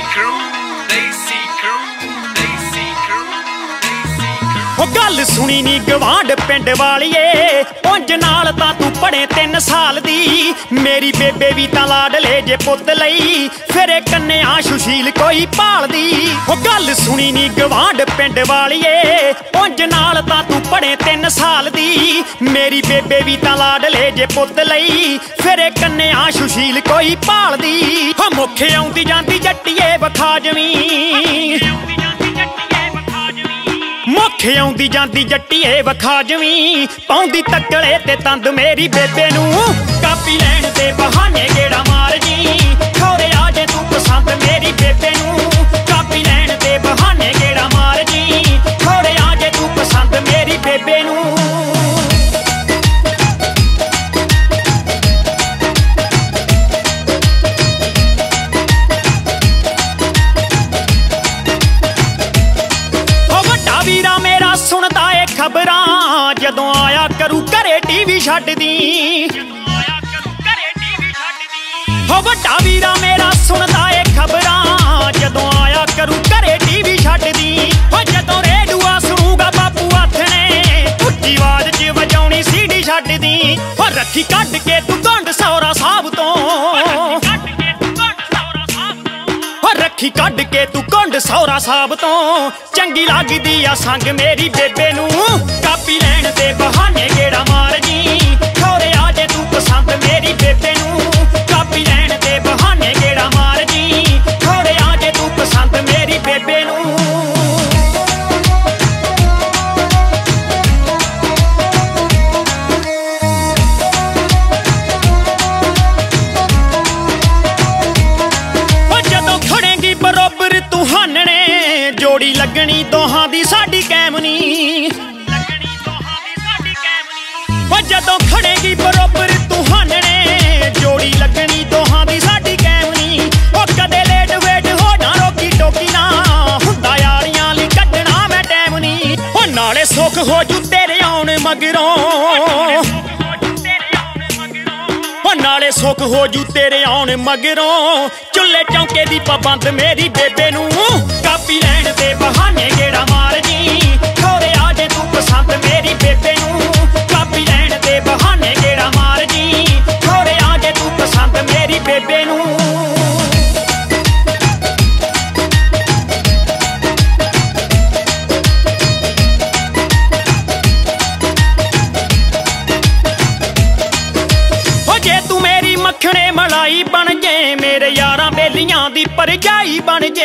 गल सुनी नी गवांड पिंड वालिए पुंज नाल तां तू पढ़े 3 साल दी मेरी बेबे भी तां लाडले जे पुत लई फिर कन्या सुशील कोई भालदी। गल सुनी नी गवांड पिंड वालिए पुंज नाल तां तू पढ़े 3 साल दी मेरी बेबे भी तां लाडले जे पुत लई फिर कन्या सुशील कोई भालदी। मुखे आउंदी जांदी जट्टिए वखा जमीं मुखे आउंदी जांदी जट्टिए वखा जमीं पाउंदी तकड़े ते तंद मेरी बेबे नूं कापी लैण दे बहाने गेड़ा मार जी खौरे आ जे तू पसंद मेरी बेबे नूं कापी लैण दे बहाने गेड़ा मार जी खौरे आ जे तू पसंद मेरी बेबे नूं। सुनदा ए खबरां जदों आया करू घरे टीवी छड्ड दी हो वड्डा वीरा मेरा सुनदा ए खबरां जदों आया करू घरे टीवी छड्ड दी हो जदों रेडूआ सुनूगा बापू आथणे उच्ची आवाज च वजाउणी सीडी छड्ड दी हो रखी कढ के तू गंढ सौरा साहब तो रखी कढ के तू कुंड सौरा साहब तो चंगी लगदी आ संग मेरी बेबे नूं कापी लैण दे बहाने गेड़ा मार जी खौरे आ जे तू पसंद मेरी बेबे नूं कापी लैण दे बहाने गेड़ा मार जी खौरे आ जे तू पसंद मेरी बेबे नूं। जोड़ी लगनी दोहां दी साडी कैमनी जदों खड़ेगी बरोबर तू हानने जोड़ी लगनी दोहां दी साडी कैमनी ओ कदे लेट वेट हो ना रोकी टोकी ना हुंदा यारियां लई कड्ढना मैं टैम नी ओ नाले सुख हो जू तेरे आउण मगरों नाले सुख हो जू तेरे आउण मगरों चुल्ले चौंके दी पाबंद मेरी बेबे नूं कापी लैण दे बहाने गेड़ा मार जी खौरे आ जे तू पसंद मेरी बेबे नूं कापी लैण दे बहाने गेड़ा मार जी खौरे आ जे तू पसंद मेरी बेबे नूं। मखणे मलाई बन जे मेरे यारां बेलियां दी परजाई बन जे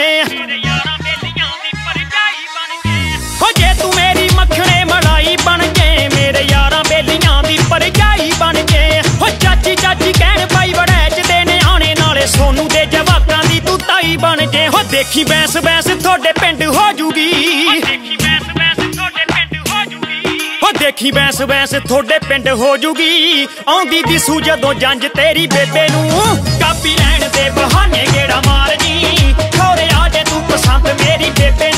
हो जे तू मेरी मखणे मलाई बन जे मेरे यारां बेलियां दी परजाई बन जे हो चाची चाची कहण पाई वड़ैच दे न्याणे नाले सोनू दे जवाकां दी तू ताई बन जे हो देखी बैंस बैंस थोड़े पिंड हो जूगी देखी बैंस बैंस थोड़े पिंड हो जूगी आउंदी दिसू जदों जंज तेरी बेबे नूं कापी लैण दे बहाने गेड़ा मार जी खौरे आ जे तू पसंद मेरी बेबे